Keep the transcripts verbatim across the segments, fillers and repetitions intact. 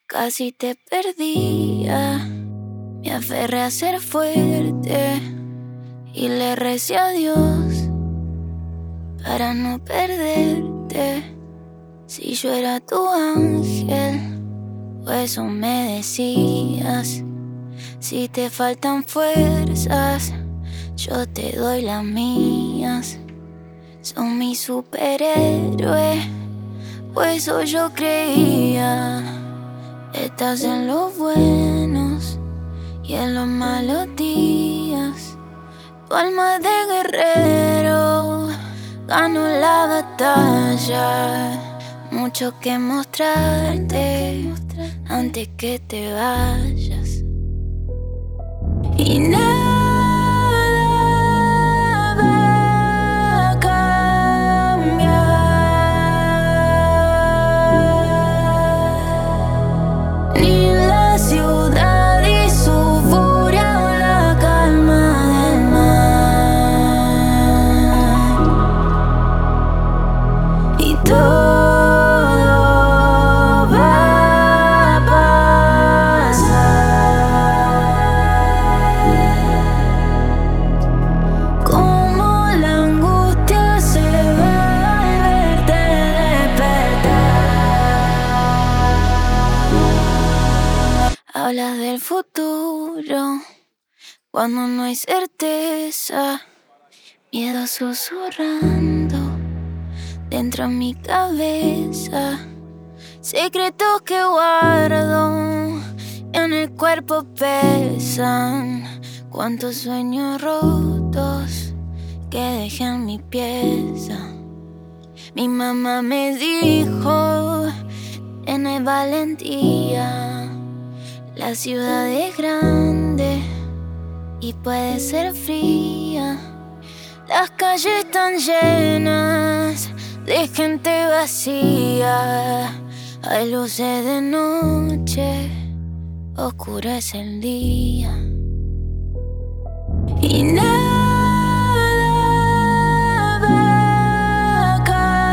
Casi te perdía, me aferré a ser fuerte y le recé a Dios para no perderte. Si yo era tu ángel, o eso me decías. Si te faltan fuerzas, yo te doy las mías. Son mi superhéroe, pues eso yo creía. Estás en los buenos y en los malos días. Tu alma de guerrero ganó la batalla. Mucho que mostrarte antes que te vayas. Y nada va a cambiar, ni la ciudad y su furia o la calma del mar. Y todo hablas del futuro cuando no hay certeza, miedo susurrando dentro de mi cabeza, secretos que guardo en el cuerpo pesan, cuántos sueños rotos que dejan mi pieza. Mi mamá me dijo, tiene valentía. La ciudad es grande y puede ser fría. Las calles están llenas de gente vacía. Hay luces de noche, oscurece el día. Y nada va a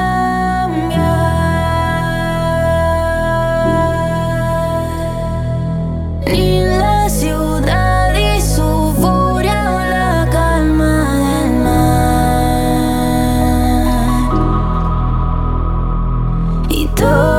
cambiar, ni la ciudad y su furia o la calma del mar. Y todo